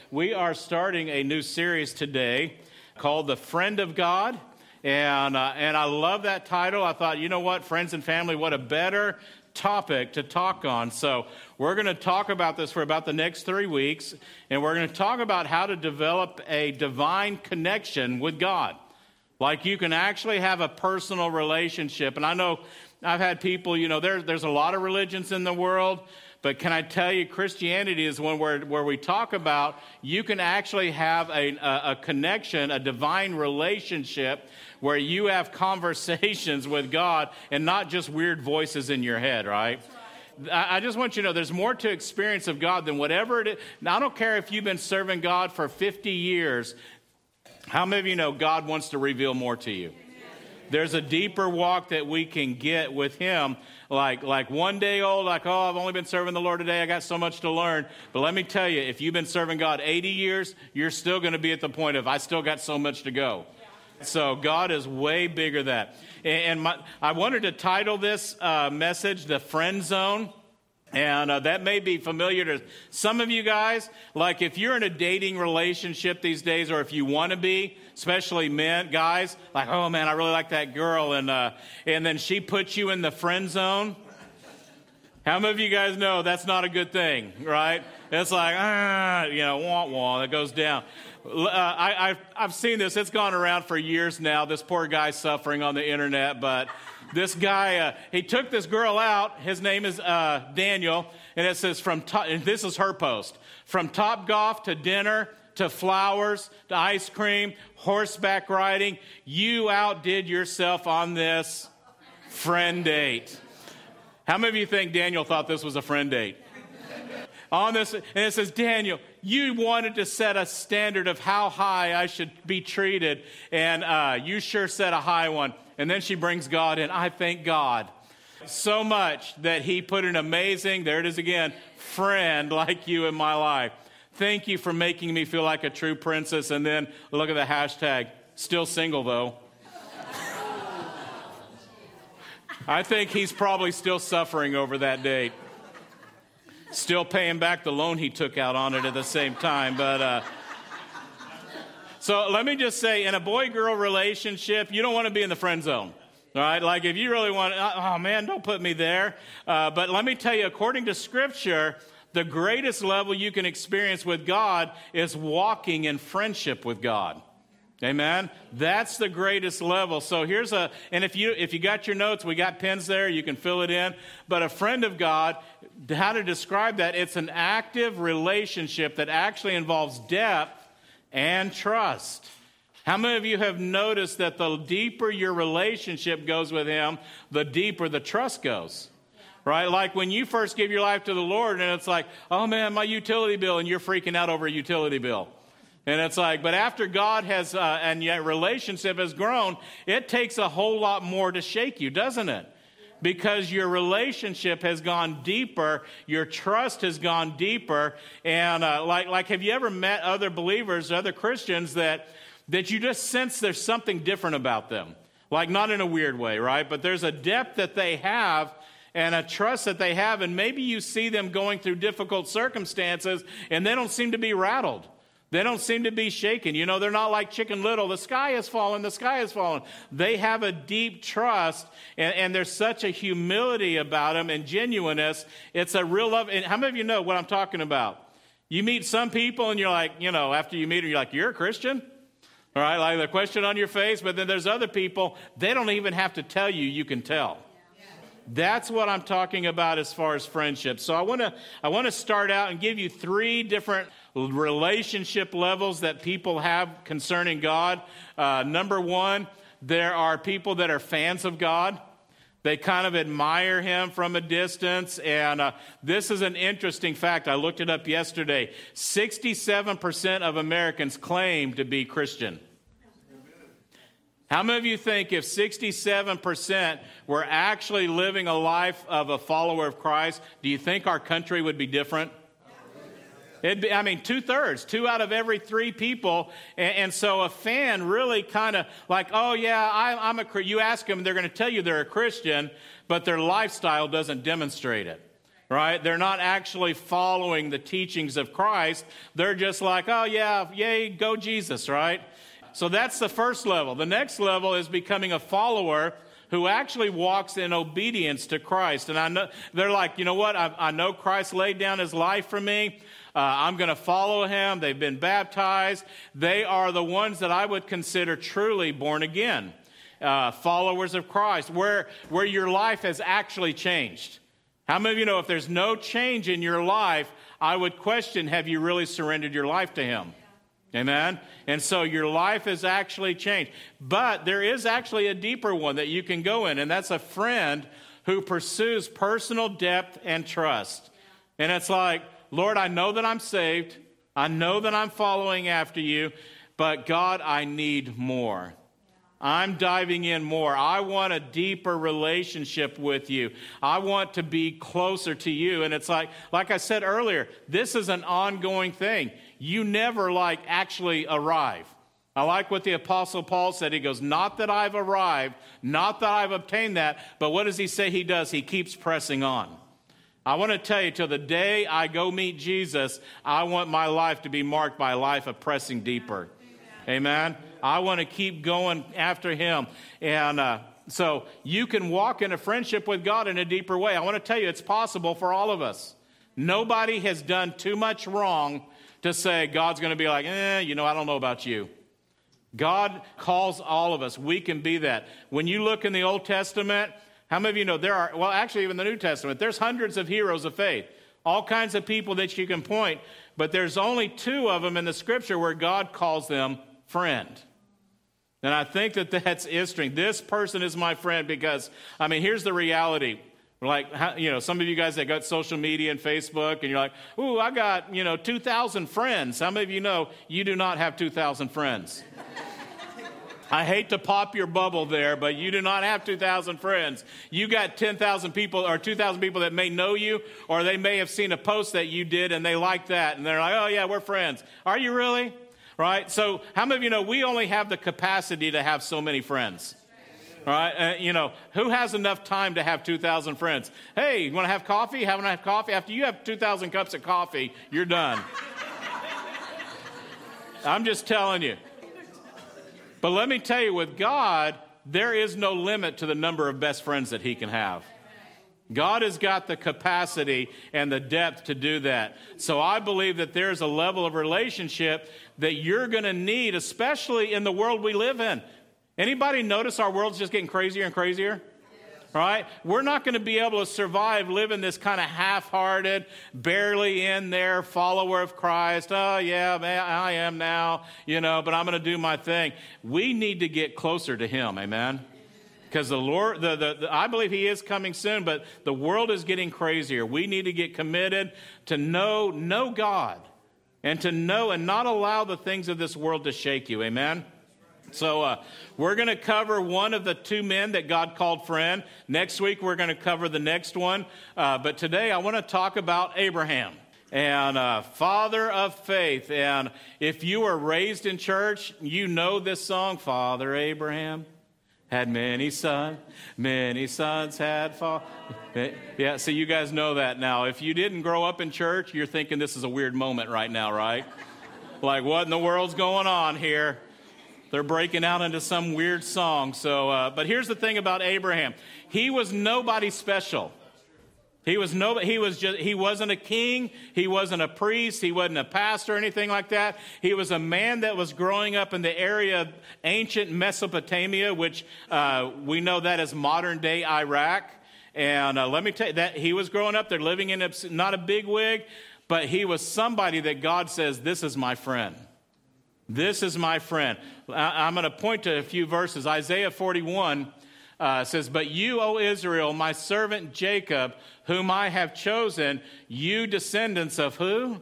We are starting a new series today called The Friend of God. And I love that title. I thought, you know what, friends and family, what a better topic to talk on. So we're going to talk about this for about the next 3 weeks. And we're going to talk about how to develop a divine connection with God. Like you can actually have a personal relationship. And I know I've had people, there's a lot of religions in the world. But can I tell you, Christianity is one where we talk about you can actually have a connection, a divine relationship where you have conversations with God and not just weird voices in your head, right? I just want you to know there's more to experience of God than whatever it is. Now, I don't care if you've been serving God for 50 years. How many of you know God wants to reveal more to you? There's a deeper walk that we can get with Him. Like one day old, I've only been serving the Lord today. I got so much to learn. But let me tell you, if you've been serving God 80 years, you're still going to be at the point of, I still got so much to go. So God is way bigger than that. And I wanted to title this message, The Friend Zone. And that may be familiar to some of you guys. Like if you're in a dating relationship these days, or if you want to be, especially men, guys, like, oh man, I really like that girl. And then she puts you in the friend zone. How many of you guys know that's not a good thing, right? It's like, wah, wah, that goes down. I've seen this. It's gone around for years now. This poor guy suffering on the internet, but this guy, he took this girl out. His name is Daniel, and it says and this is her post, from Topgolf to dinner to flowers to ice cream, horseback riding. You outdid yourself on this friend date. How many of you think Daniel thought this was a friend date? On this, and it says, Daniel, you wanted to set a standard of how high I should be treated, and you sure set a high one. And then she brings God in. I thank God so much that He put an amazing, there it is again, friend like you in my life. Thank you for making me feel like a true princess. And then look at the hashtag, still single though. I think he's probably still suffering over that date. Still paying back the loan he took out on it at the same time. But so let me just say, in a boy-girl relationship, you don't want to be in the friend zone. All right? Like if you really want, oh man, don't put me there. But let me tell you, according to Scripture, the greatest level you can experience with God is walking in friendship with God. Amen. That's the greatest level. So and if you got your notes, we got pens there, you can fill it in. But a friend of God, how to describe that? It's an active relationship that actually involves depth and trust. How many of you have noticed that the deeper your relationship goes with Him, the deeper the trust goes? Right? Like when you first give your life to the Lord and it's like, oh man, my utility bill, and you're freaking out over a utility bill. And it's like, but after God has, and yet relationship has grown, it takes a whole lot more to shake you, doesn't it? Because your relationship has gone deeper, your trust has gone deeper, and like have you ever met other believers, other Christians that you just sense there's something different about them? Like not in a weird way, right? But there's a depth that they have and a trust that they have, and maybe you see them going through difficult circumstances and they don't seem to be rattled. They don't seem to be shaken. They're not like Chicken Little. The sky has fallen. The sky has fallen. They have a deep trust, and there's such a humility about them and genuineness. It's a real love. And how many of you know what I'm talking about? You meet some people, and you're like, after you meet them, you're like, you're a Christian? All right, like the question on your face. But then there's other people, they don't even have to tell you, you can tell. That's what I'm talking about as far as friendship. So I want to start out and give you 3 different relationship levels that people have concerning God. Number 1, there are people that are fans of God. They kind of admire Him from a distance. And this is an interesting fact. I looked it up yesterday. 67% of Americans claim to be Christian. How many of you think if 67% were actually living a life of a follower of Christ, do you think our country would be different? It'd be, 2/3, 2 out of every 3 people. And so a fan really kind of like, oh yeah, I'm you ask them, they're going to tell you they're a Christian, but their lifestyle doesn't demonstrate it. right? They're not actually following the teachings of Christ. They're just like, oh yeah, yay, go Jesus, right? So that's the first level. The next level is becoming a follower who actually walks in obedience to Christ. And I know they're like, you know what? I know Christ laid down his life for me. I'm going to follow him. They've been baptized. They are the ones that I would consider truly born again, followers of Christ, where your life has actually changed. How many of you know if there's no change in your life, I would question, have you really surrendered your life to him? Amen? And so your life has actually changed. But there is actually a deeper one that you can go in, and that's a friend who pursues personal depth and trust. And it's like, Lord, I know that I'm saved. I know that I'm following after you, but God, I need more. I'm diving in more. I want a deeper relationship with you. I want to be closer to you. And it's like I said earlier, this is an ongoing thing. You never actually arrive. I like what the Apostle Paul said. He goes, not that I've arrived, not that I've obtained that, but what does he say he does? He keeps pressing on. I want to tell you, till the day I go meet Jesus, I want my life to be marked by a life of pressing deeper. Amen? I want to keep going after him. And so you can walk in a friendship with God in a deeper way. I want to tell you, it's possible for all of us. Nobody has done too much wrong to say God's going to be like, I don't know about you. God calls all of us. We can be that. When you look in the Old Testament, how many of you know actually even the New Testament, there's hundreds of heroes of faith, all kinds of people that you can point, but there's only 2 of them in the Scripture where God calls them friend. And I think that's interesting. This person is my friend because, here's the reality. Some of you guys that got social media and Facebook, and you're like, ooh, I got, 2,000 friends. How many of you know you do not have 2,000 friends? I hate to pop your bubble there, but you do not have 2,000 friends. You got 10,000 people or 2,000 people that may know you, or they may have seen a post that you did and they like that, and they're like, oh yeah, we're friends. Are you really? Right? So how many of you know we only have the capacity to have so many friends? Right? Who has enough time to have 2,000 friends? Hey, you want to have coffee? Haven't I have coffee? After you have 2,000 cups of coffee, you're done. I'm just telling you. But let me tell you, with God, there is no limit to the number of best friends that he can have. God has got the capacity and the depth to do that. So I believe that there's a level of relationship that you're going to need, especially in the world we live in. Anybody notice our world's just getting crazier and crazier? Right? We're not going to be able to survive living this kind of half-hearted, barely in there follower of Christ. Oh, yeah, man, I am now, but I'm going to do my thing. We need to get closer to him, amen? Because the Lord, I believe he is coming soon, but the world is getting crazier. We need to get committed to know God and to know and not allow the things of this world to shake you, amen? So we're going to cover one of the 2 men that God called friend. Next week, we're going to cover the next one. But today, I want to talk about Abraham, and father of faith. And if you were raised in church, you know this song, Father Abraham had many sons had father. Yeah, so you guys know that now. If you didn't grow up in church, you're thinking this is a weird moment right now, right? Like, what in the world's going on here? They're breaking out into some weird song. So, but here's the thing about Abraham. He was nobody special. He wasn't a king. He wasn't a priest. He wasn't a pastor or anything like that. He was a man that was growing up in the area of ancient Mesopotamia, which we know that as modern day Iraq. And let me tell you that he was growing up there living in not a big wig, but he was somebody that God says, this is my friend. This is my friend. I'm going to point to a few verses. Isaiah 41 says, but you, O Israel, my servant Jacob, whom I have chosen, you descendants of who?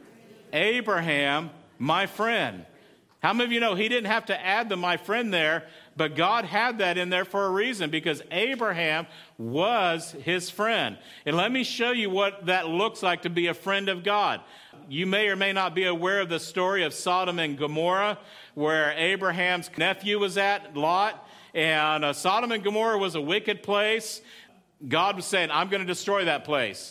Abraham, my friend. How many of you know he didn't have to add the my friend there, but God had that in there for a reason, because Abraham was his friend. And let me show you what that looks like to be a friend of God. You may or may not be aware of the story of Sodom and Gomorrah, where Abraham's nephew was at, Lot. And Sodom and Gomorrah was a wicked place. God was saying, I'm going to destroy that place.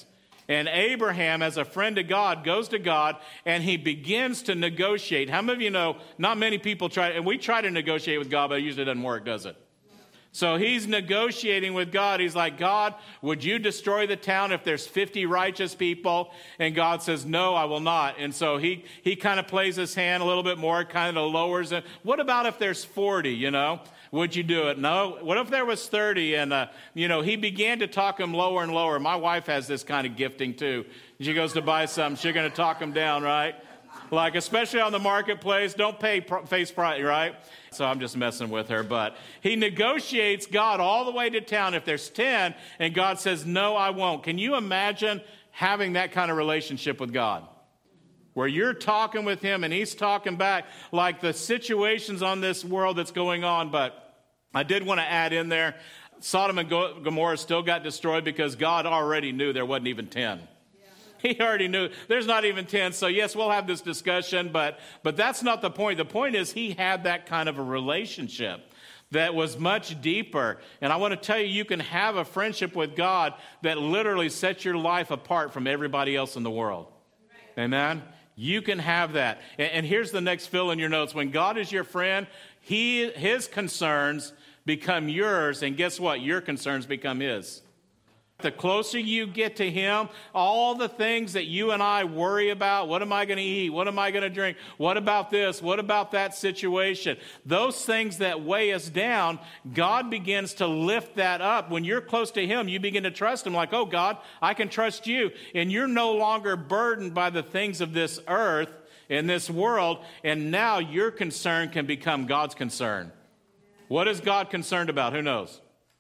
And Abraham, as a friend of God, goes to God and he begins to negotiate. How many of you know, not many people try, and we try to negotiate with God, but it usually doesn't work, does it? So he's negotiating with God. He's like, God, would you destroy the town if there's 50 righteous people? And God says, no, I will not. And so he kind of plays his hand a little bit more, kind of lowers it. What about if there's 40, Would you do it? No. What if there was 30? And, he began to talk him lower and lower. My wife has this kind of gifting too. She goes to buy something, she's going to talk him down, right? Like, especially on the marketplace, don't pay face price, right? So I'm just messing with her. But he negotiates God all the way to town if there's 10, and God says, no, I won't. Can you imagine having that kind of relationship with God? Where you're talking with him and he's talking back, like the situations on this world that's going on. But I did want to add in there, Sodom and Gomorrah still got destroyed because God already knew there wasn't even 10. He already knew there's not even 10. So yes, we'll have this discussion, but that's not the point. The point is he had that kind of a relationship that was much deeper. And I want to tell you, you can have a friendship with God that literally sets your life apart from everybody else in the world. Right. Amen? You can have that. And here's the next fill in your notes. When God is your friend, his concerns become yours. And guess what? Your concerns become his. The closer you get to him, all the things that you and I worry about, what am I going to eat? What am I going to drink? What about this? What about that situation? Those things that weigh us down, God begins to lift that up. When you're close to him, you begin to trust him like, oh God, I can trust you. And you're no longer burdened by the things of this earth, in this world, and now your concern can become God's concern. What is God concerned about? Who knows?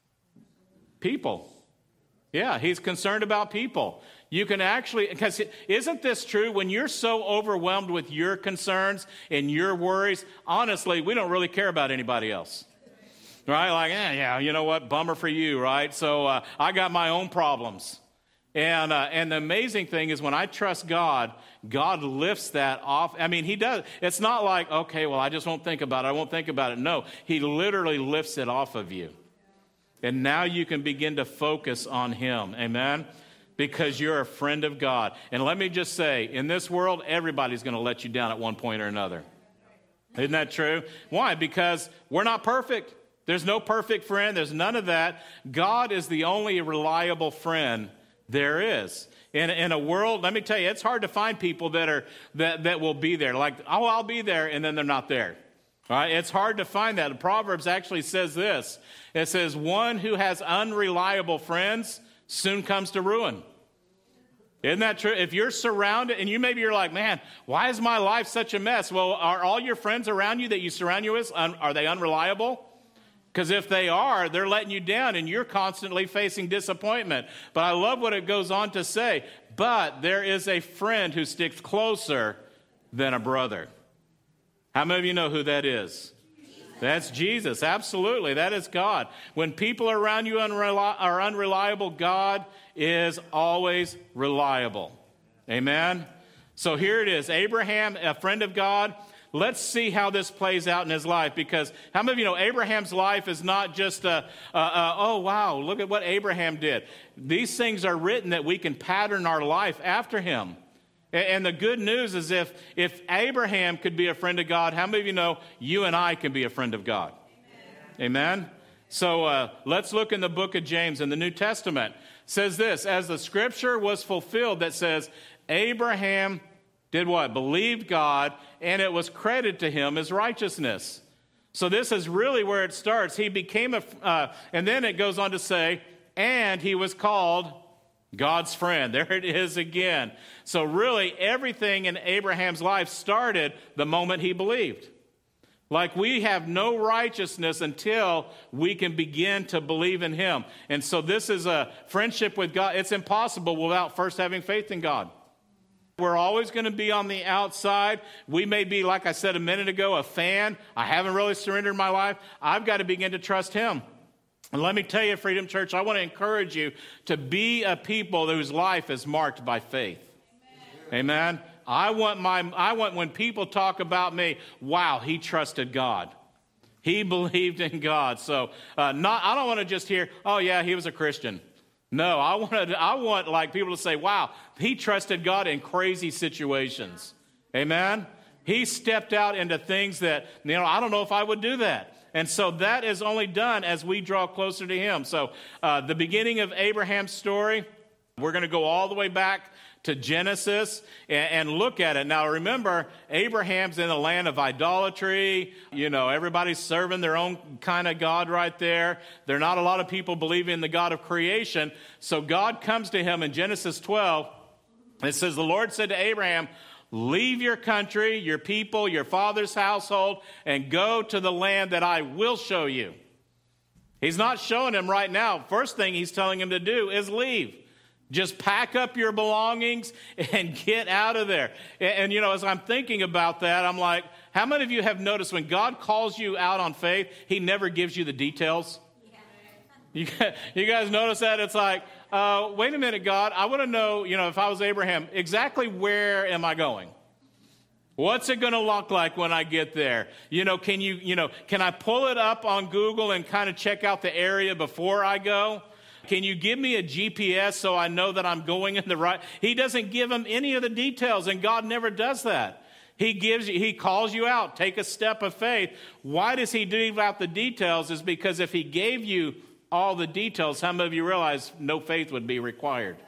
People. Yeah, he's concerned about people. You can actually, because isn't this true? When you're so overwhelmed with your concerns and your worries, honestly, we don't really care about anybody else. Right? Like, yeah, you know what? Bummer for you, right? So I got my own problems. And the amazing thing is when I trust God, God lifts that off. I mean, he does. It's not like, okay, well, I just won't think about it. I won't think about it. No, he literally lifts it off of you. And now you can begin to focus on him. Amen? Because you're a friend of God. And let me just say, in this world, everybody's going to let you down at one point or another. Isn't that true? Why? Because we're not perfect. There's no perfect friend. There's none of that. God is the only reliable friend there is. In a world, let me tell you, it's hard to find people that will be there. Like, oh, I'll be there, and then they're not there. All right? It's hard to find that. The Proverbs actually says this. It says, one who has unreliable friends soon comes to ruin. Isn't that true? If you're surrounded, and you're like, man, why is my life such a mess? Well, are all your friends around you that you surround you with, are they unreliable? Because if they are, they're letting you down, and you're constantly facing disappointment. But I love what it goes on to say, but there is a friend who sticks closer than a brother. How many of you know who that is? That's Jesus. Absolutely. That is God. When people around you are unreliable, God is always reliable. Amen? So here it is. Abraham, a friend of God. Let's see how this plays out in his life, because how many of you know Abraham's life is not just oh, wow, look at what Abraham did. These things are written that we can pattern our life after him. And the good news is if Abraham could be a friend of God, how many of you know you and I can be a friend of God? Amen? Amen? So let's look in the book of James in the New Testament. It says this, as the scripture was fulfilled that says, Abraham did what? Believed God, and it was credited to him as righteousness. So this is really where it starts. He became and then it goes on to say, and he was called God's friend. There it is again. So really, everything in Abraham's life started the moment he believed. Like we have no righteousness until we can begin to believe in him. And so this is a friendship with God. It's impossible without first having faith in God. We're always going to be on the outside. We may be, like I said a minute ago, a fan. I haven't really surrendered my life. I've got to begin to trust him. And let me tell you, Freedom Church, I want to encourage you to be a people whose life is marked by faith. Amen. I want when people talk about me, wow, he trusted God. He believed in God. So I don't want to just hear, oh yeah, he was a Christian. No, I want like people to say, wow, he trusted God in crazy situations. Amen? He stepped out into things that, I don't know if I would do that. And so that is only done as we draw closer to him. So the beginning of Abraham's story, we're going to go all the way back to Genesis and look at it. Now remember, Abraham's in the land of idolatry. Everybody's serving their own kind of God right there. There are not a lot of people believing in the God of creation. So God comes to him in Genesis 12. It says, the Lord said to Abraham, leave your country, your people, your father's household, and go to the land that I will show you. He's not showing him right now. First thing he's telling him to do is leave. Just pack up your belongings and get out of there. And as I'm thinking about that, I'm like, how many of you have noticed when God calls you out on faith, he never gives you the details? Yeah. You guys notice that? It's like, wait a minute, God, I want to know, if I was Abraham, exactly where am I going? What's it going to look like when I get there? Can I pull it up on Google and kind of check out the area before I go? Can you give me a GPS so I know that I'm going in the right? He doesn't give him any of the details, and God never does that. He calls you out. Take a step of faith. Why does he leave out the details? Is because if he gave you all the details, how many of you realize no faith would be required?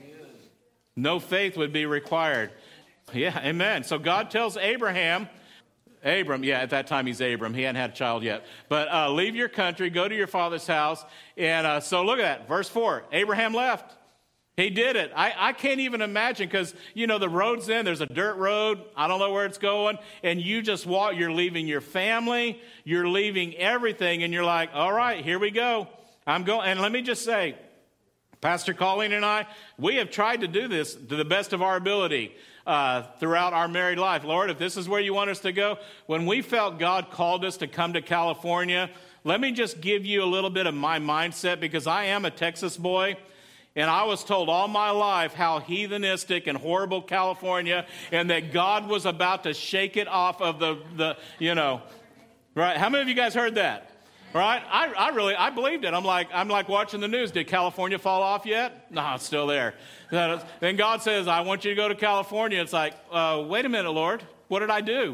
No faith would be required. Yeah, amen. So God tells Abram, at that time he's Abram. He hadn't had a child yet. But leave your country, go to your father's house. And so look at that. Verse 4, Abraham left. He did it. I can't even imagine because, the road's in. There's a dirt road. I don't know where it's going. And you just walk. You're leaving your family. You're leaving everything. And you're like, all right, here we go. I'm going. And let me just say, Pastor Colleen and I, we have tried to do this to the best of our ability throughout our married life. Lord, if this is where you want us to go. When we felt God called us to come to California, let me just give you a little bit of my mindset because I am a Texas boy. And I was told all my life how heathenistic and horrible California and that God was about to shake it off of the right? How many of you guys heard that? Right? I believed it. I'm like watching the news. Did California fall off yet? No, it's still there. Then God says, I want you to go to California. It's like, wait a minute, Lord. What did I do?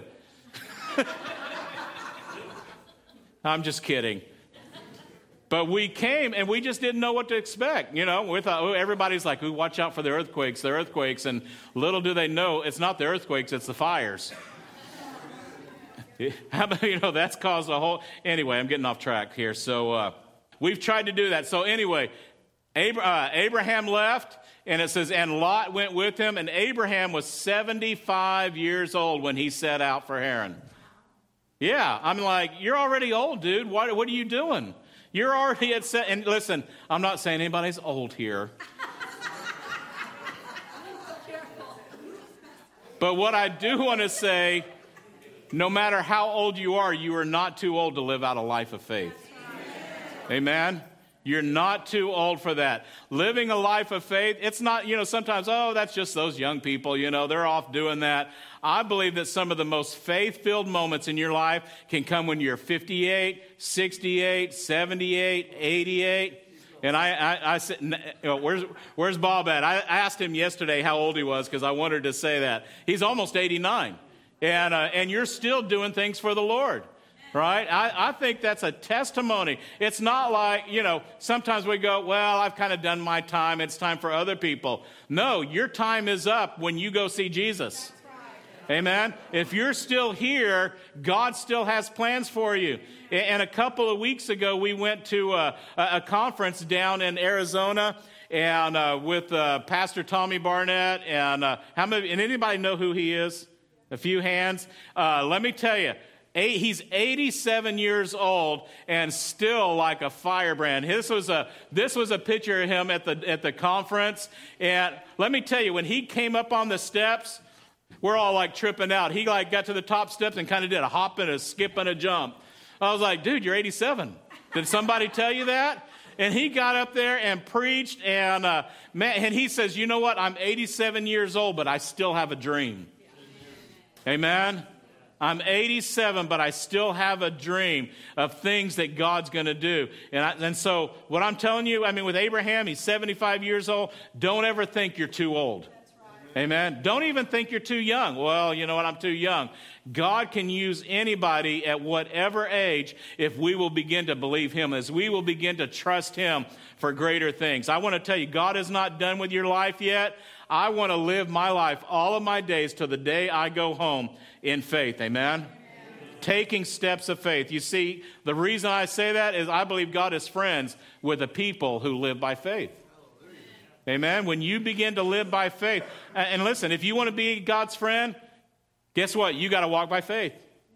I'm just kidding. But we came and we just didn't know what to expect. We thought, everybody's like, watch out for the earthquakes. And little do they know, it's not the earthquakes, it's the fires. How about, that's caused a whole... Anyway, I'm getting off track here. So we've tried to do that. So anyway, Abraham left, and it says, and Lot went with him, and Abraham was 75 years old when he set out for Haran. Yeah, I'm like, you're already old, dude. What are you doing? You're already at... And listen, I'm not saying anybody's old here. But what I do want to say... No matter how old you are not too old to live out a life of faith. Amen? You're not too old for that. Living a life of faith, it's not, sometimes, that's just those young people, they're off doing that. I believe that some of the most faith-filled moments in your life can come when you're 58, 68, 78, 88. And I said, where's Bob at? I asked him yesterday how old he was because I wanted to say that. He's almost 89. And you're still doing things for the Lord, right? I think that's a testimony. It's not like, sometimes we go, well, I've kind of done my time. It's time for other people. No, your time is up when you go see Jesus. Amen? If you're still here, God still has plans for you. And a couple of weeks ago, we went to a conference down in Arizona and with Pastor Tommy Barnett. And anybody know who he is? A few hands. Let me tell you, he's 87 years old and still like a firebrand. This was a picture of him at the conference. And let me tell you, when he came up on the steps, we're all like tripping out. He like got to the top steps and kind of did a hop and a skip and a jump. I was like, dude, you're 87. Did somebody tell you that? And he got up there and preached, and he says, you know what? I'm 87 years old, but I still have a dream. Amen? I'm 87, but I still have a dream of things that God's going to do. And so what I'm telling you, I mean, with Abraham, he's 75 years old. Don't ever think you're too old. Amen. Don't even think you're too young. Well, you know what? I'm too young. God can use anybody at whatever age if we will begin to believe him, as we will begin to trust him for greater things. I want to tell you, God is not done with your life yet. I want to live my life all of my days till the day I go home in faith. Amen. Taking steps of faith. You see, the reason I say that is I believe God is friends with the people who live by faith. Amen. When you begin to live by faith, and listen, if you want to be God's friend, guess what? You got to walk by faith.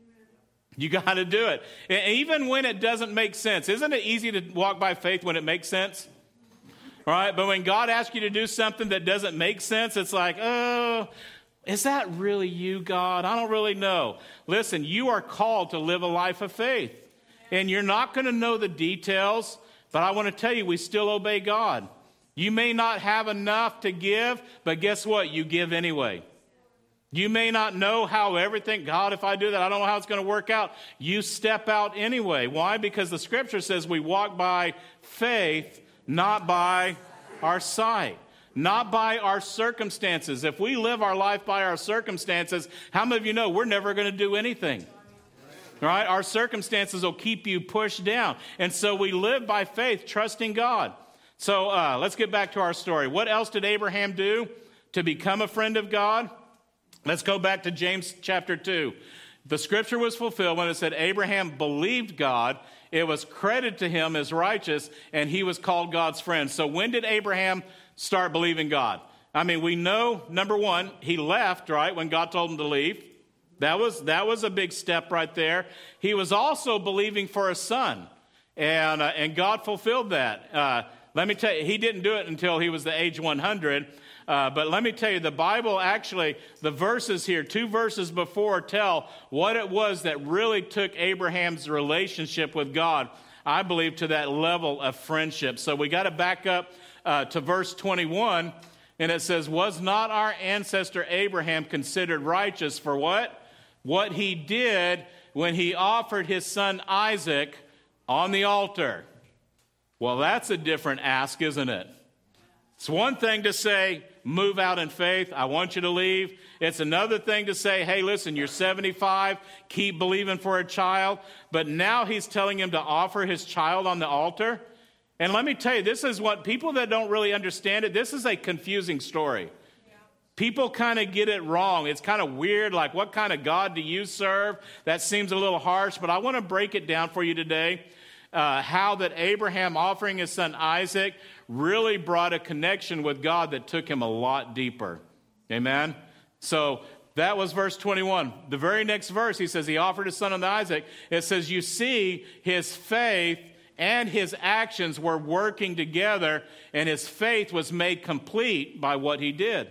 You got to do it. And even when it doesn't make sense. Isn't it easy to walk by faith when it makes sense? All right. But when God asks you to do something that doesn't make sense, it's like, oh, is that really you, God? I don't really know. Listen, you are called to live a life of faith. And you're not going to know the details, but I want to tell you, we still obey God. You may not have enough to give, but guess what? You give anyway. You may not know how everything, God, if I do that, I don't know how it's going to work out. You step out anyway. Why? Because the scripture says we walk by faith, not by our sight, not by our circumstances. If we live our life by our circumstances, how many of you know we're never going to do anything? Right? Our circumstances will keep you pushed down. And so we live by faith, trusting God. So let's get back to our story. What else did Abraham do to become a friend of God? Let's go back to James chapter 2. The scripture was fulfilled when it said Abraham believed God. It was credited to him as righteous, and he was called God's friend. So when did Abraham start believing God? I mean, we know, number one, he left, right, when God told him to leave. That was a big step right there. He was also believing for a son, and God fulfilled that. Let me tell you, he didn't do it until he was the age 100. But let me tell you, the Bible actually, the verses here, 2 verses before, tell what it was that really took Abraham's relationship with God, I believe, to that level of friendship. So we got to back up to verse 21, and it says, was not our ancestor Abraham considered righteous for what? What he did when he offered his son Isaac on the altar. Well, that's a different ask, isn't it? It's one thing to say, move out in faith, I want you to leave. It's another thing to say, hey, listen, you're 75, keep believing for a child. But now he's telling him to offer his child on the altar. And let me tell you, this is what people that don't really understand it, this is a confusing story. People kind of get it wrong. It's kind of weird, like what kind of God do you serve? That seems a little harsh, but I want to break it down for you today. How that Abraham offering his son Isaac really brought a connection with God that took him a lot deeper. Amen? So that was verse 21. The very next verse, he says he offered his son on Isaac. It says, you see, his faith and his actions were working together, and his faith was made complete by what he did.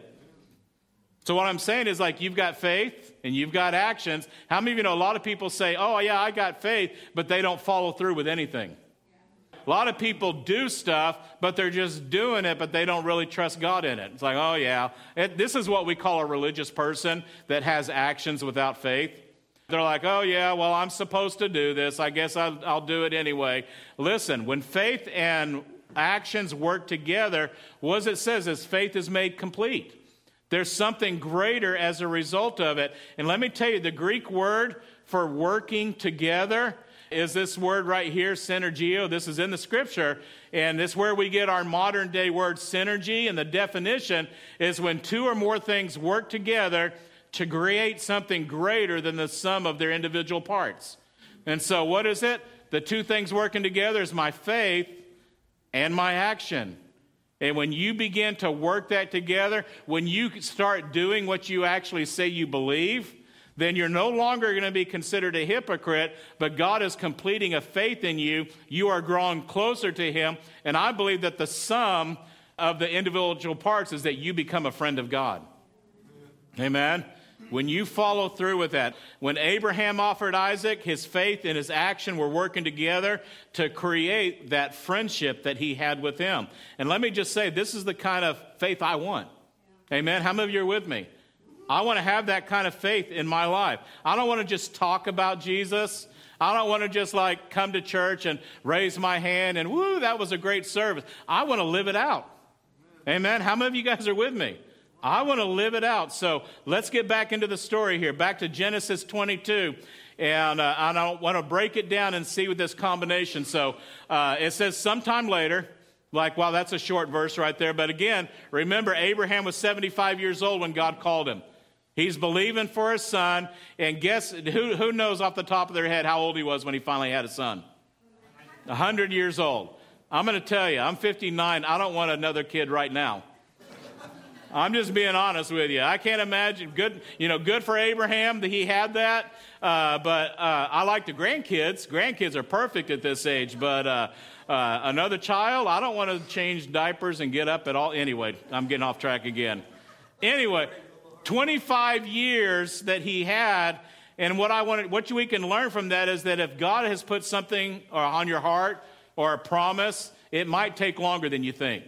So what I'm saying is, like, you've got faith and you've got actions. How many of you know a lot of people say, oh, yeah, I got faith, but they don't follow through with anything? A lot of people do stuff, but they're just doing it, but they don't really trust God in it. It's like, oh, yeah. This is what we call a religious person that has actions without faith. They're like, oh, yeah, well, I'm supposed to do this. I guess I'll do it anyway. Listen, when faith and actions work together, what it says is faith is made complete. There's something greater as a result of it. And let me tell you, the Greek word for working together is this word right here, synergio. This is in the scripture, and this is where we get our modern day word synergy. And the definition is when two or more things work together to create something greater than the sum of their individual parts. And so what is it? The two things working together is my faith and my action. And when you begin to work that together, when you start doing what you actually say you believe, then you're no longer going to be considered a hypocrite, but God is completing a faith in you. You are growing closer to him. And I believe that the sum of the individual parts is that you become a friend of God. Amen? When you follow through with that, when Abraham offered Isaac, his faith and his action were working together to create that friendship that he had with him. And let me just say, this is the kind of faith I want. Amen? How many of you are with me? I want to have that kind of faith in my life. I don't want to just talk about Jesus. I don't want to just like come to church and raise my hand and woo, that was a great service. I want to live it out. Amen. How many of you guys are with me? I want to live it out. So let's get back into the story here. Back to Genesis 22. And I want to break it down and see with this combination. So it says sometime later, like, wow, that's a short verse right there. But again, remember, Abraham was 75 years old when God called him. He's believing for his son. And guess, who knows off the top of their head how old he was when he finally had a son? 100 years old. I'm going to tell you, I'm 59. I don't want another kid right now. I'm just being honest with you. I can't imagine. Good for Abraham that he had that. But I like the grandkids. Grandkids are perfect at this age. But another child, I don't want to change diapers and get up at all. Anyway, I'm getting off track again. Anyway, 25 years that he had. And what we can learn from that is that if God has put something on your heart or a promise, it might take longer than you think.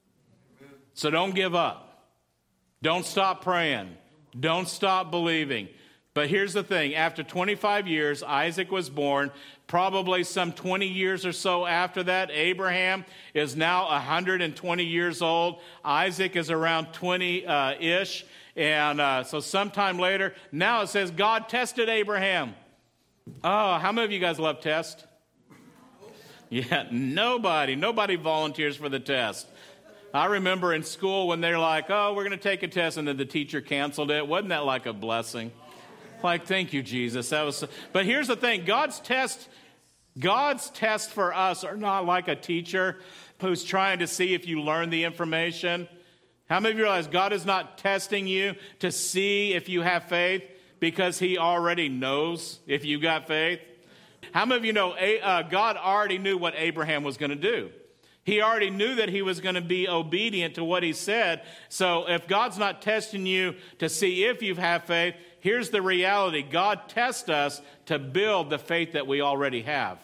So don't give up. Don't stop praying. Don't stop believing. But here's the thing. After 25 years, Isaac was born. Probably some 20 years or so after that, Abraham is now 120 years old. Isaac is around 20-ish. And so sometime later, now it says God tested Abraham. Oh, how many of you guys love tests? Yeah, nobody volunteers for the test. I remember in school when they're like, oh, we're going to take a test, and then the teacher canceled it. Wasn't that like a blessing? Like, thank you, Jesus. But here's the thing. God's tests for us are not like a teacher who's trying to see if you learn the information. How many of you realize God is not testing you to see if you have faith because he already knows if you got faith? How many of you know God already knew what Abraham was going to do? He already knew that he was going to be obedient to what he said. So if God's not testing you to see if you have faith, here's the reality. God tests us to build the faith that we already have.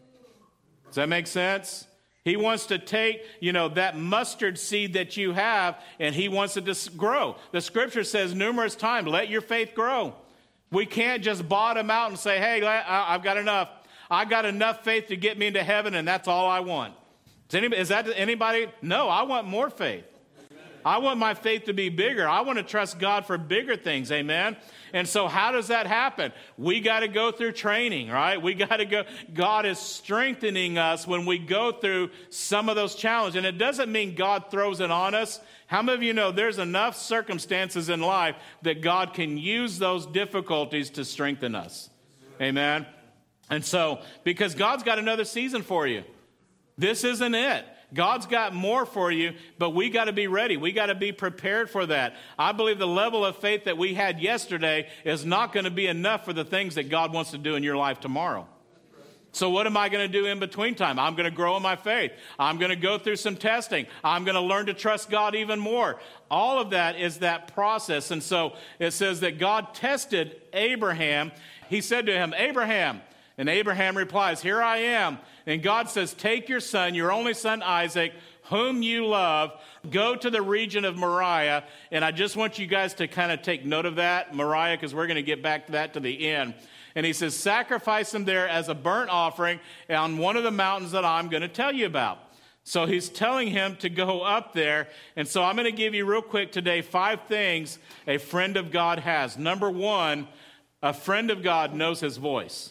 Does that make sense? He wants to take, that mustard seed that you have, and he wants it to grow. The scripture says numerous times, let your faith grow. We can't just bottom out and say, hey, I've got enough. I got enough faith to get me into heaven, and that's all I want. Is that anybody? No, I want more faith. I want my faith to be bigger. I want to trust God for bigger things. Amen. And so how does that happen? We got to go through training, right? We got to go. God is strengthening us when we go through some of those challenges. And it doesn't mean God throws it on us. How many of you know there's enough circumstances in life that God can use those difficulties to strengthen us? Amen. And so, because God's got another season for you. This isn't it. God's got more for you, but we got to be ready. We got to be prepared for that. I believe the level of faith that we had yesterday is not going to be enough for the things that God wants to do in your life tomorrow. So what am I going to do in between time? I'm going to grow in my faith. I'm going to go through some testing. I'm going to learn to trust God even more. All of that is that process. And so it says that God tested Abraham. He said to him, Abraham. And Abraham replies, here I am. And God says, take your son, your only son Isaac, whom you love, go to the region of Moriah. And I just want you guys to kind of take note of that, Moriah, because we're going to get back to that to the end. And he says, sacrifice him there as a burnt offering on one of the mountains that I'm going to tell you about. So he's telling him to go up there. And so I'm going to give you real quick today 5 things a friend of God has. Number 1, a friend of God knows his voice.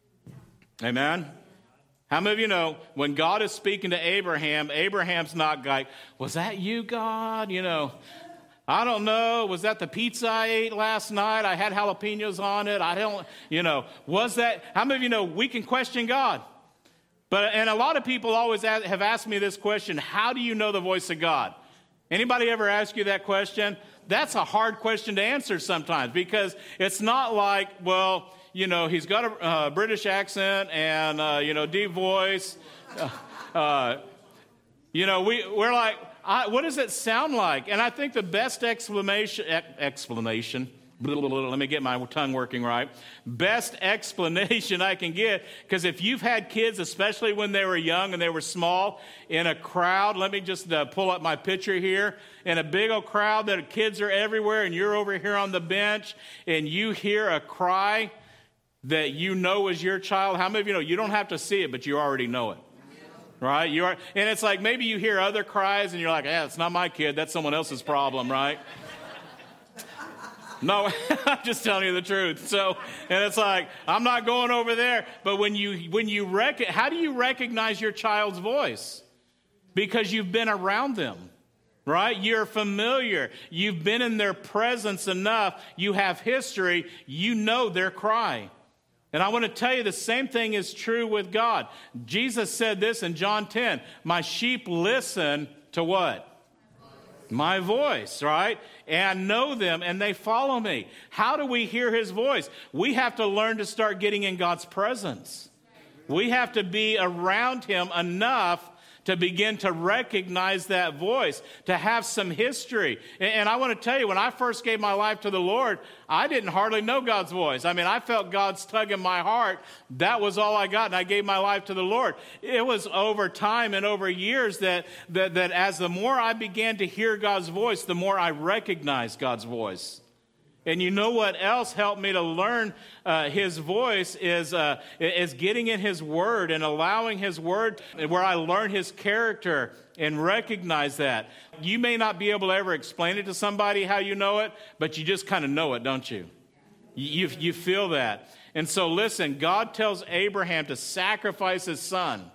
Amen? How many of you know when God is speaking to Abraham, Abraham's not like, was that you, God? I don't know. Was that the pizza I ate last night? I had jalapenos on it. Was that? How many of you know we can question God? And a lot of people always have asked me this question, how do you know the voice of God? Anybody ever ask you that question? That's a hard question to answer sometimes because it's not like, well, he's got a British accent and, deep voice. We're like, what does it sound like? And I think the best explanation, let me get my tongue working right. Best explanation I can get, because if you've had kids, especially when they were young and they were small, in a crowd, let me just pull up my picture here, in a big old crowd that kids are everywhere and you're over here on the bench and you hear a cry that you know is your child. How many of you know you don't have to see it, but you already know it? Right? And it's like maybe you hear other cries and you're like, it's not my kid, that's someone else's problem, right? No, I'm just telling you the truth. So, and it's like, I'm not going over there. But how do you recognize your child's voice? Because you've been around them, right? You're familiar. You've been in their presence enough. You have history. You know their cry. And I want to tell you the same thing is true with God. Jesus said this in John 10, my sheep listen to what? My voice, right? And know them, and they follow me. How do we hear his voice? We have to learn to start getting in God's presence. We have to be around him enough to begin to recognize that voice, to have some history. And I want to tell you, when I first gave my life to the Lord, I didn't hardly know God's voice. I mean, I felt God's tug in my heart. That was all I got, and I gave my life to the Lord. It was over time and over years that as the more I began to hear God's voice, the more I recognized God's voice. And you know what else helped me to learn his voice is getting in his word and allowing his word, where I learn his character and recognize that. You may not be able to ever explain it to somebody how you know it, but you just kind of know it, don't you? You feel that. And so listen, God tells Abraham to sacrifice his son.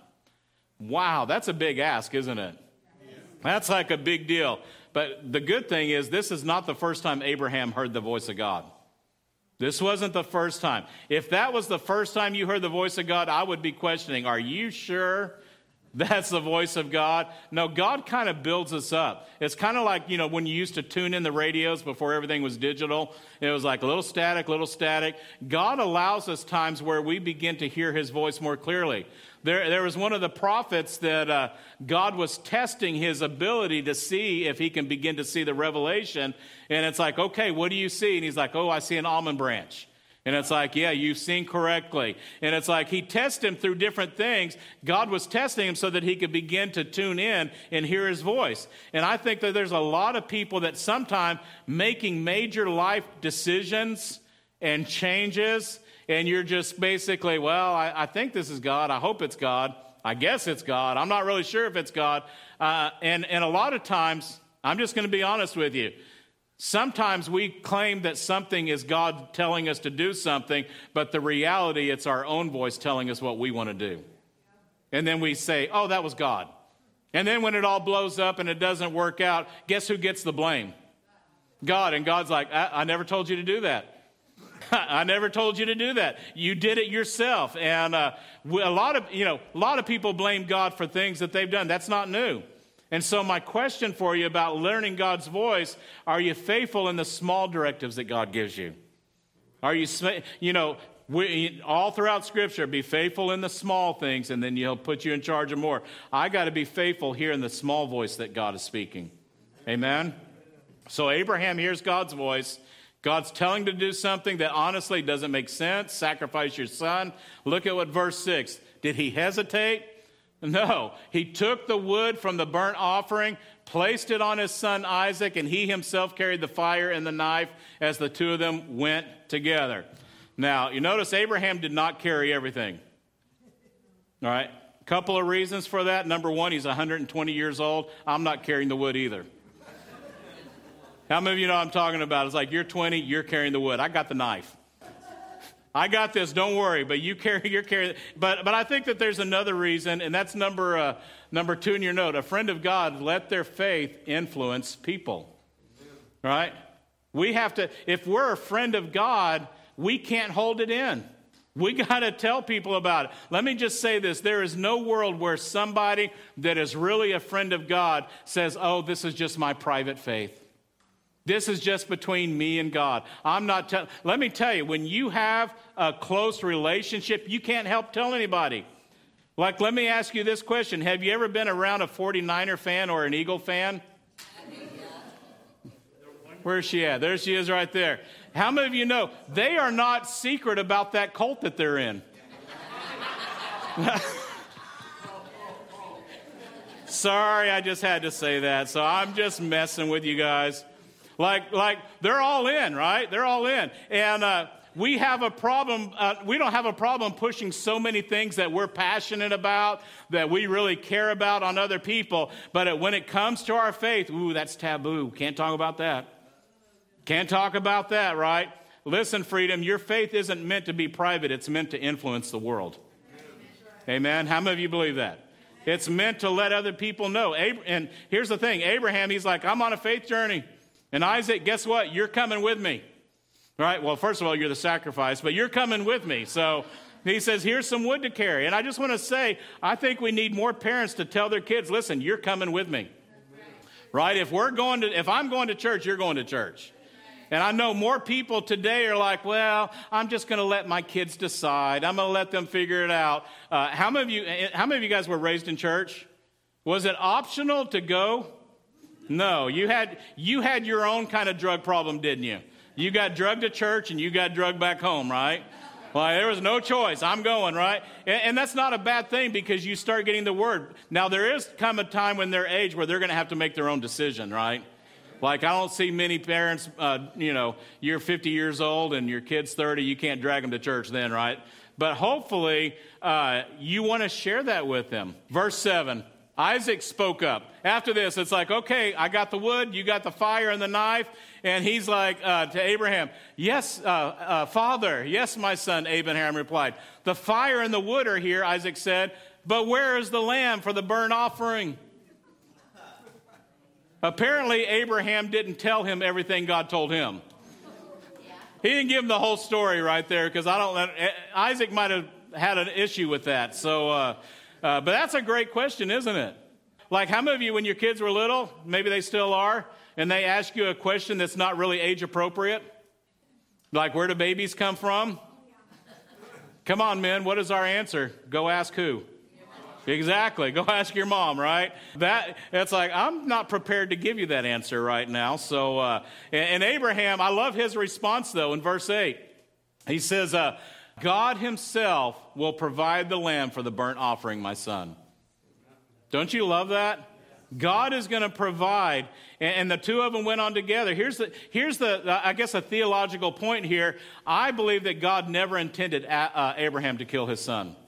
Wow, that's a big ask, isn't it? That's like a big deal. But the good thing is, this is not the first time Abraham heard the voice of God. This wasn't the first time. If that was the first time you heard the voice of God, I would be questioning, are you sure that's the voice of God? No, God kind of builds us up. It's kind of like, when you used to tune in the radios before everything was digital. It was like a little static, little static. God allows us times where we begin to hear his voice more clearly. There was one of the prophets that God was testing his ability to see if he can begin to see the revelation. And it's like, okay, what do you see? And he's like, I see an almond branch. And it's like, yeah, you've seen correctly. And it's like he tested him through different things. God was testing him so that he could begin to tune in and hear his voice. And I think that there's a lot of people that sometimes making major life decisions and changes, and you're just basically, I think this is God. I hope it's God. I guess it's God. I'm not really sure if it's God. And a lot of times, I'm just going to be honest with you, sometimes we claim that something is God telling us to do something, but the reality, it's our own voice telling us what we want to do. And then we say, that was God. And then when it all blows up and it doesn't work out, guess who gets the blame? God. And God's like, I never told you to do that. I never told you to do that. You did it yourself. And a lot of people blame God for things that they've done. That's not new. And so my question for you about learning God's voice, are you faithful in the small directives that God gives you? Are you, all throughout Scripture, be faithful in the small things, and then he'll put you in charge of more. I got to be faithful here in the small voice that God is speaking. Amen? So Abraham hears God's voice. God's telling him to do something that honestly doesn't make sense. Sacrifice your son. Look at what verse 6. Did he hesitate? No. He took the wood from the burnt offering, placed it on his son Isaac, and he himself carried the fire and the knife as the two of them went together. Now, you notice Abraham did not carry everything. All right? A couple of reasons for that. Number one, he's 120 years old. I'm not carrying the wood either. How many of you know what I'm talking about? It's like, you're 20, you're carrying the wood. I got the knife. I got this, don't worry, but you're carrying. But I think that there's another reason, and that's number 2 in your note. A friend of God, let their faith influence people. Right? We have to, if we're a friend of God, we can't hold it in. We got to tell people about it. Let me just say this. There is no world where somebody that is really a friend of God says, this is just my private faith. This is just between me and God. Let me tell you, when you have a close relationship, you can't help tell anybody. Like, let me ask you this question. Have you ever been around a 49er fan or an Eagle fan? Where's she at? There she is right there. How many of you know they are not secret about that cult that they're in? Sorry, I just had to say that. So I'm just messing with you guys. Like they're all in, right? They're all in. And we have a problem. We don't have a problem pushing so many things that we're passionate about, that we really care about on other people. But when it comes to our faith, ooh, that's taboo. Can't talk about that. Can't talk about that, right? Listen, Freedom, your faith isn't meant to be private. It's meant to influence the world. Amen? How many of you believe that? It's meant to let other people know. And here's the thing. Abraham, he's like, I'm on a faith journey. And Isaac, guess what? You're coming with me. Right? Well, first of all, you're the sacrifice, but you're coming with me. So he says, here's some wood to carry. And I just want to say, I think we need more parents to tell their kids, listen, you're coming with me. Right? If I'm going to church, you're going to church. And I know more people today are like, well, I'm just going to let my kids decide. I'm going to let them figure it out. How many of you guys were raised in church? Was it optional to go? No, you had your own kind of drug problem, didn't you? You got drugged to church and you got drugged back home, right? Well, there was no choice. I'm going, right? And that's not a bad thing because you start getting the word. Now, there is come a time when their age where they're going to have to make their own decision, right? Like, I don't see many parents, you're 50 years old and your kid's 30, you can't drag them to church then, right? But hopefully, you want to share that with them. Verse 7, Isaac spoke up. After this, it's like, okay, I got the wood, you got the fire and the knife. And he's like to Abraham, yes, Father, yes, my son, Abraham replied. The fire and the wood are here, Isaac said, but where is the lamb for the burnt offering? Apparently, Abraham didn't tell him everything God told him. He didn't give him the whole story right there because Isaac might have had an issue with that. So, but that's a great question, isn't it? Like, how many of you, when your kids were little, maybe they still are, and they ask you a question that's not really age appropriate? Like, where do babies come from? Come on, men, what is our answer? Go ask who? Exactly. Go ask your mom, right? It's like, I'm not prepared to give you that answer right now. So, and Abraham, I love his response, though, in verse 8. He says, God himself will provide the lamb for the burnt offering, my son. Don't you love that? God is going to provide, and the two of them went on together. Here's the I guess, a theological point here. I believe that God never intended Abraham to kill his son.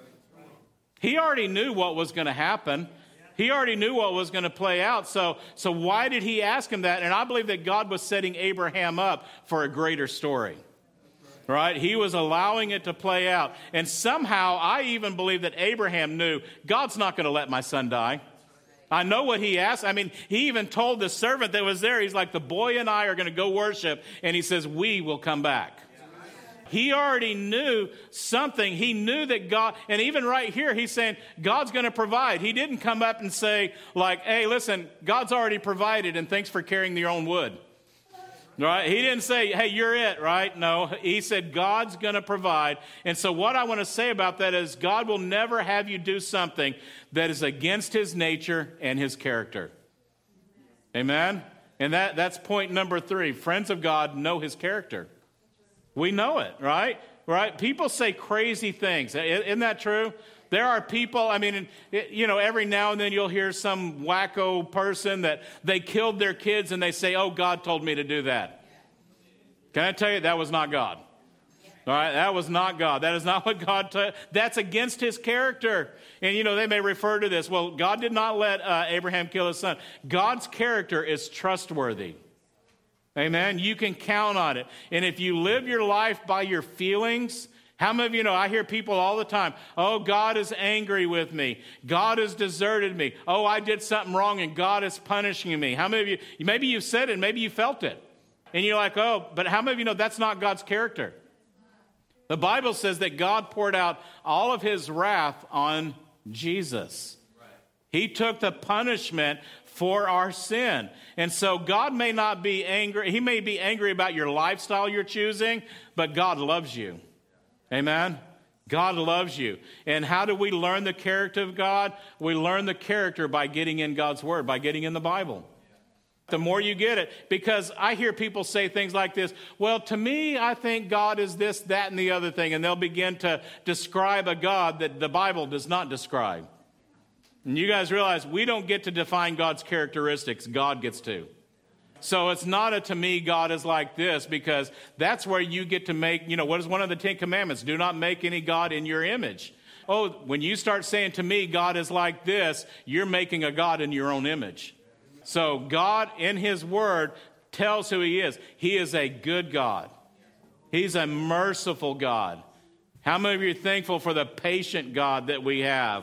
He already knew what was going to happen. He already knew what was going to play out. So why did he ask him that? And I believe that God was setting Abraham up for a greater story. Right? He was allowing it to play out. And somehow I even believe that Abraham knew God's not going to let my son die. I know what he asked. I mean, he even told the servant that was there, he's like, the boy and I are going to go worship. And he says, we will come back. He already knew something. He knew that God, and even right here, he's saying, God's going to provide. He didn't come up and say, like, hey, listen, God's already provided, and thanks for carrying your own wood. Right? He didn't say, hey, you're it, right? No, he said, God's going to provide. And so what I want to say about that is God will never have you do something that is against his nature and his character. Amen? And that's point number 3. Friends of God know his character. We know it, right? Right? People say crazy things. Isn't that true? There are people, I mean, every now and then you'll hear some wacko person that they killed their kids and they say, oh, God told me to do that. Can I tell you, that was not God. All right, that was not God. That is not what God told. That's against his character. And, they may refer to this. Well, God did not let Abraham kill his son. God's character is trustworthy. Amen. You can count on it. And if you live your life by your feelings, how many of you know, I hear people all the time, oh, God is angry with me. God has deserted me. Oh, I did something wrong and God is punishing me. How many of you, maybe you've said it, maybe you felt it. And you're like, oh, but how many of you know that's not God's character? The Bible says that God poured out all of his wrath on Jesus. Right. He took the punishment for our sin. And so God may not be angry. He may be angry about your lifestyle you're choosing, but God loves you. Amen? God loves you. And how do we learn the character of God? We learn the character by getting in God's Word, by getting in the Bible. The more you get it, because I hear people say things like this, well, to me, I think God is this, that, and the other thing, and they'll begin to describe a God that the Bible does not describe. And you guys realize we don't get to define God's characteristics, God gets to. So it's not a, to me, God is like this, because that's where you get to make, what is one of the 10 commandments? Do not make any God in your image. Oh, when you start saying to me, God is like this, you're making a God in your own image. So God in his word tells who he is. He is a good God. He's a merciful God. How many of you are thankful for the patient God that we have?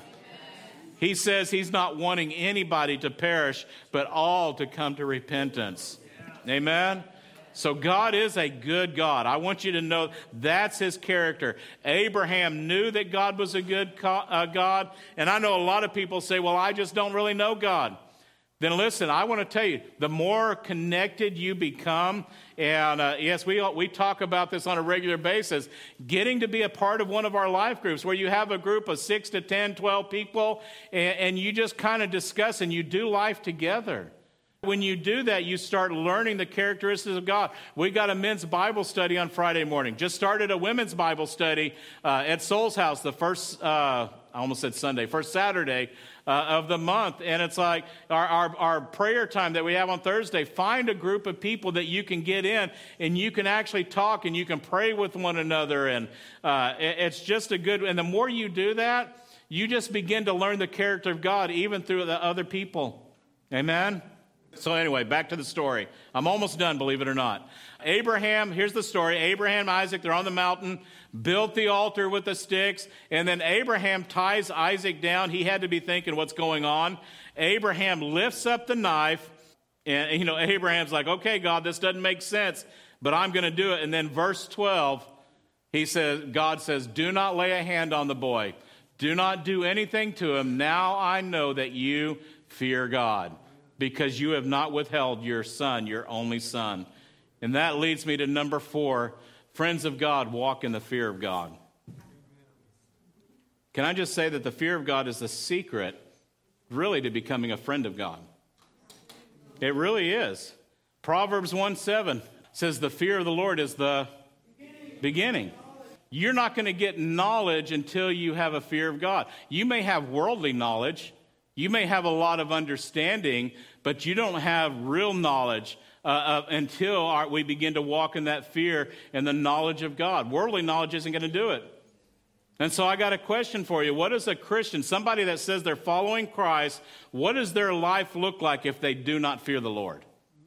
He says he's not wanting anybody to perish, but all to come to repentance. Amen? So God is a good God. I want you to know that's his character. Abraham knew that God was a good God. And I know a lot of people say, well, I just don't really know God. Then listen, I want to tell you, the more connected you become, and yes, we talk about this on a regular basis, getting to be a part of one of our life groups where you have a group of 6 to 10, 12 people, and you just kind of discuss and you do life together. When you do that, you start learning the characteristics of God. We got a men's Bible study on Friday morning. Just started a women's Bible study at Soul's House the first, I almost said Sunday, first Saturday of the month. And it's like our prayer time that we have on Thursday. Find a group of people that you can get in and you can actually talk and you can pray with one another. And it's just a good, and the more you do that, you just begin to learn the character of God even through the other people. Amen? So anyway, back to the story. I'm almost done, believe it or not. Abraham, here's the story. Abraham and Isaac, they're on the mountain, built the altar with the sticks, and then Abraham ties Isaac down. He had to be thinking what's going on. Abraham lifts up the knife, and Abraham's like, okay, God, this doesn't make sense, but I'm going to do it. And then verse 12, God says, do not lay a hand on the boy. Do not do anything to him. Now I know that you fear God, because you have not withheld your son, your only son. And that leads me to number 4. Friends of God walk in the fear of God. Can I just say that the fear of God is the secret, really, to becoming a friend of God? It really is. Proverbs 1:7 says the fear of the Lord is the beginning. You're not going to get knowledge until you have a fear of God. You may have worldly knowledge. You may have a lot of understanding, but you don't have real knowledge until we begin to walk in that fear and the knowledge of God. Worldly knowledge isn't going to do it. And so I got a question for you. What is a Christian, somebody that says they're following Christ, what does their life look like if they do not fear the Lord?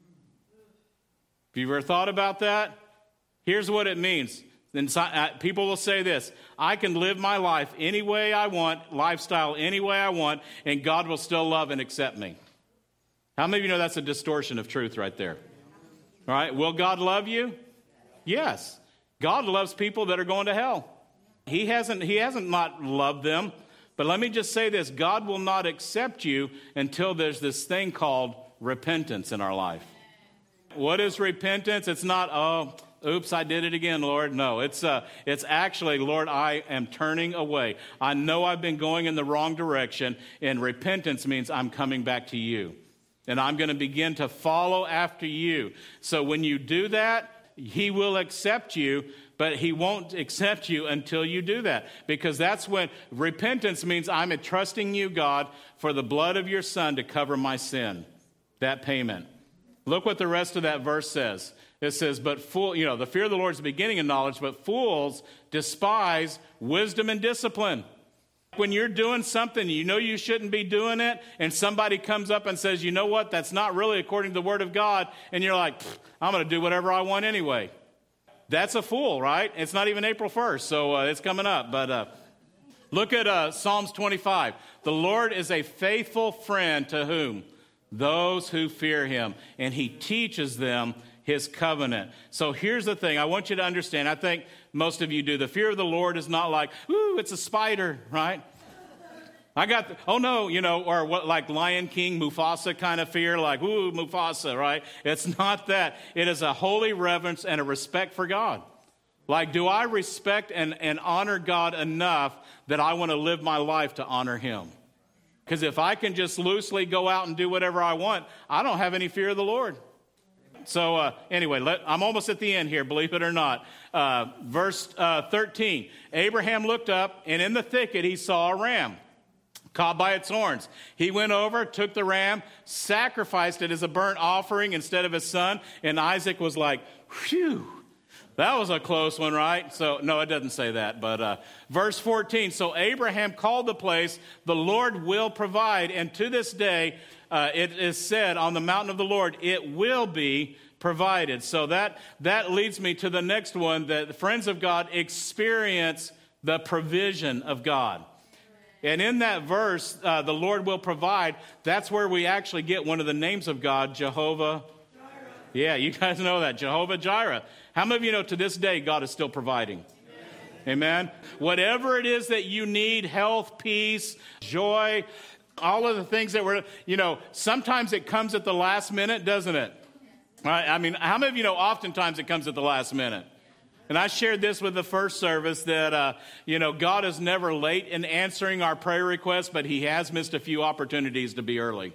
Have you ever thought about that? Here's what it means. And people will say this, I can live my life any way I want, lifestyle any way I want, and God will still love and accept me. How many of you know that's a distortion of truth right there? All right, will God love you? Yes. God loves people that are going to hell. He hasn't not loved them, but let me just say this, God will not accept you until there's this thing called repentance in our life. What is repentance? It's not, oops, I did it again, Lord. No, it's actually, Lord, I am turning away. I know I've been going in the wrong direction, and repentance means I'm coming back to you. And I'm going to begin to follow after you. So when you do that, he will accept you, but he won't accept you until you do that. Because that's when repentance means I'm trusting you, God, for the blood of your son to cover my sin. That payment. Look what the rest of that verse says. It says, but the fear of the Lord is the beginning of knowledge, but fools despise wisdom and discipline. When you're doing something, you know you shouldn't be doing it, and somebody comes up and says, you know what, that's not really according to the Word of God, and you're like, I'm going to do whatever I want anyway. That's a fool, right? It's not even April 1st, so it's coming up. But look at Psalms 25. The Lord is a faithful friend to whom? Those who fear him, and he teaches them his covenant. So here's the thing. I want you to understand. I think most of you do. The fear of the Lord is not like, ooh, it's a spider, right? Or what, like Lion King, Mufasa kind of fear, like, ooh, Mufasa, right? It's not that. It is a holy reverence and a respect for God. Like, do I respect and honor God enough that I want to live my life to honor him? Because if I can just loosely go out and do whatever I want, I don't have any fear of the Lord. So anyway, I'm almost at the end here, believe it or not. Verse 13, Abraham looked up, and in the thicket he saw a ram caught by its horns. He went over, took the ram, sacrificed it as a burnt offering instead of his son, and Isaac was like, phew, that was a close one, right? So, no, it doesn't say that, but verse 14, so Abraham called the place, the Lord will provide, and to this day, it is said on the mountain of the Lord, it will be provided. So that leads me to the next one, that the friends of God experience the provision of God. And in that verse, the Lord will provide, that's where we actually get one of the names of God, Jehovah. Yeah, you guys know that, Jehovah Jireh. How many of you know to this day God is still providing? Amen. Whatever it is that you need, health, peace, joy, all of the things that we're, sometimes it comes at the last minute, doesn't it? Right? I mean, how many of you know oftentimes it comes at the last minute? And I shared this with the first service that, God is never late in answering our prayer requests, but he has missed a few opportunities to be early.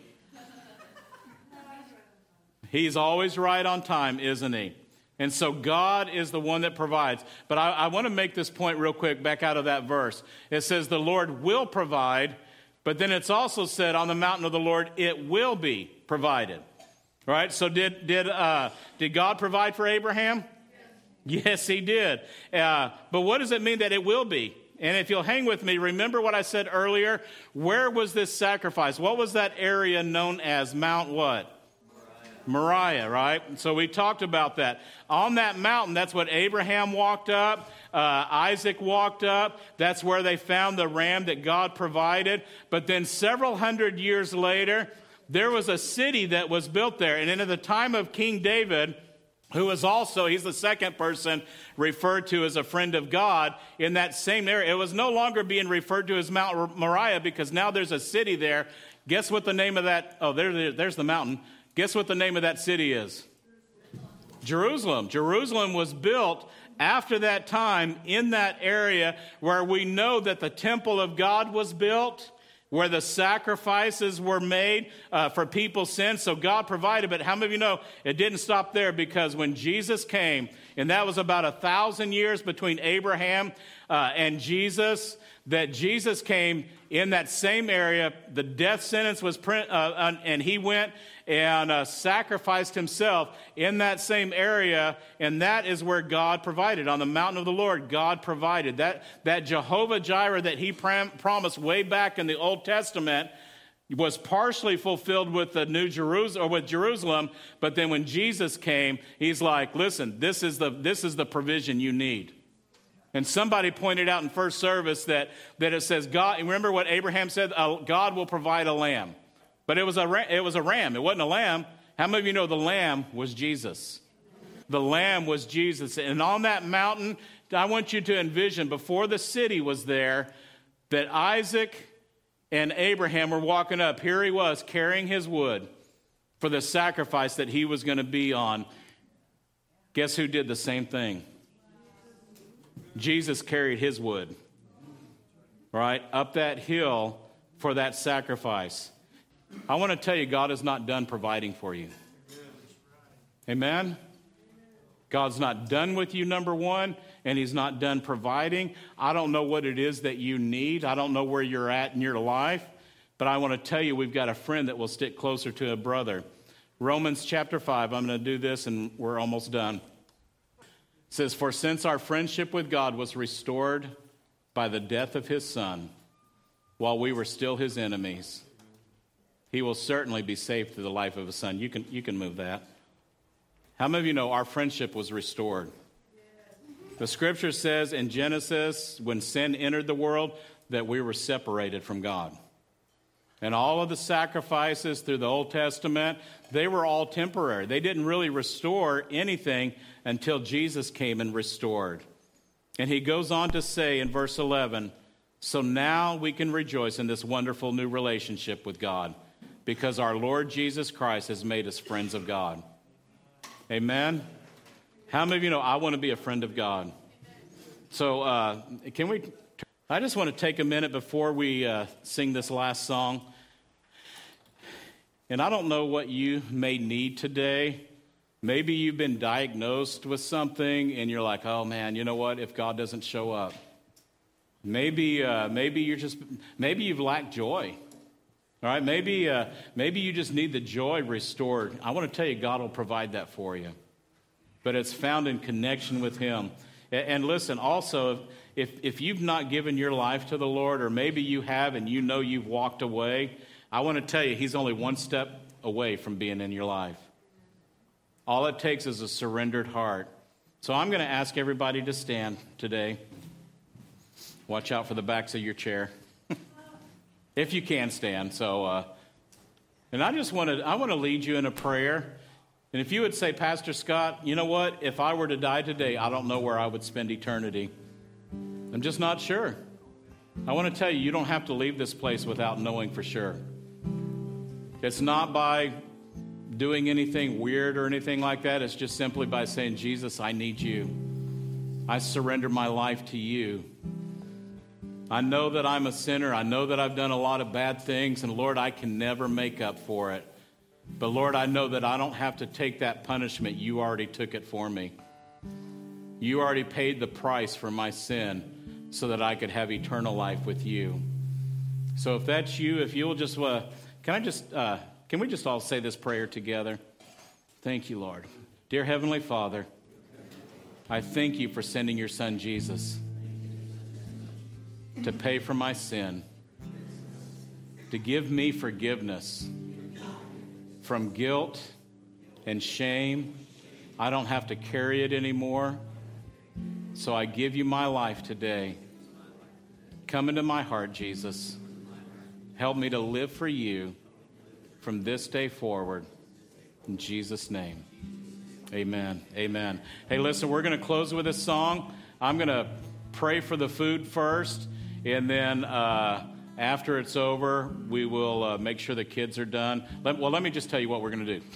He's always right on time, isn't he? And so God is the one that provides. But I want to make this point real quick back out of that verse. It says the Lord will provide, but then it's also said on the mountain of the Lord, it will be provided. Right? So did God provide for Abraham? Yes, he did. But what does it mean that it will be? And if you'll hang with me, remember what I said earlier? Where was this sacrifice? What was that area known as? Mount what? Moriah, right? So we talked about that. On that mountain, that's what Abraham walked up. Isaac walked up. That's where they found the ram that God provided. But then several hundred years later, there was a city that was built there. And in the time of King David, who is also, he's the second person referred to as a friend of God in that same area. It was no longer being referred to as Mount Moriah because now there's a city there. Guess what the name of that, there's the mountain. Guess what the name of that city is? Jerusalem. Jerusalem was built after that time in that area where we know that the temple of God was built, where the sacrifices were made for people's sins. So God provided, but how many of you know it didn't stop there? Because when Jesus came, and that was about 1,000 years between Abraham and Jesus, that Jesus came in that same area. The death sentence was and he went and sacrificed himself in that same area, and that is where God provided. On the mountain of the Lord, God provided. That Jehovah Jireh that he promised way back in the Old Testament was partially fulfilled with the New Jerusalem, or with Jerusalem, but then when Jesus came, he's like, listen, this is the provision you need. And somebody pointed out in first service that it says God. Remember what Abraham said? God will provide a lamb, but it was a ram. It wasn't a lamb. How many of you know the lamb was Jesus? The lamb was Jesus, and on that mountain, I want you to envision before the city was there, that Isaac and Abraham were walking up. Here he was carrying his wood for the sacrifice that he was going to be on. Guess who did the same thing? Jesus carried his wood, right, up that hill for that sacrifice. I want to tell you, God is not done providing for you. Amen? God's not done with you, number one, and he's not done providing. I don't know what it is that you need. I don't know where you're at in your life, but I want to tell you we've got a friend that will stick closer to a brother. Romans chapter 5, I'm going to do this and we're almost done. It says, for since our friendship with God was restored by the death of his son, while we were still his enemies, he will certainly be saved through the life of his son. You can move that. How many of you know our friendship was restored? The scripture says in Genesis, when sin entered the world, that we were separated from God. And all of the sacrifices through the Old Testament, they were all temporary. They didn't really restore anything until Jesus came and restored. And he goes on to say in verse 11, so now we can rejoice in this wonderful new relationship with God because our Lord Jesus Christ has made us friends of God. Amen? How many of you know I want to be a friend of God? So I just want to take a minute before we sing this last song. And I don't know what you may need today. Maybe you've been diagnosed with something and you're like, oh man, you know what? If God doesn't show up. Maybe you've lacked joy. All right, maybe you just need the joy restored. I want to tell you, God will provide that for you. But it's found in connection with Him. And listen, also, if you've not given your life to the Lord, or maybe you have and you know you've walked away, I want to tell you, He's only one step away from being in your life. All it takes is a surrendered heart. So I'm going to ask everybody to stand today. Watch out for the backs of your chair. If you can stand. And I want to lead you in a prayer. And if you would say, Pastor Scott, you know what? If I were to die today, I don't know where I would spend eternity. I'm just not sure. I want to tell you, you don't have to leave this place without knowing for sure. It's not by doing anything weird or anything like that. It's just simply by saying, Jesus, I need you. I surrender my life to you. I know that I'm a sinner. I know that I've done a lot of bad things, and Lord, I can never make up for it. But Lord, I know that I don't have to take that punishment. You already took it for me. You already paid the price for my sin so that I could have eternal life with you. So if that's you, if you'll just, can we just all say this prayer together? Thank you, Lord. Dear Heavenly Father, I thank you for sending your Son, Jesus, to pay for my sin, to give me forgiveness from guilt and shame. I don't have to carry it anymore. So I give you my life today. Come into my heart, Jesus. Help me to live for you from this day forward. In Jesus' name, amen. Amen. Hey, listen, we're going to close with a song. I'm going to pray for the food first, and then after it's over, we will make sure the kids are done. Let me just tell you what we're going to do.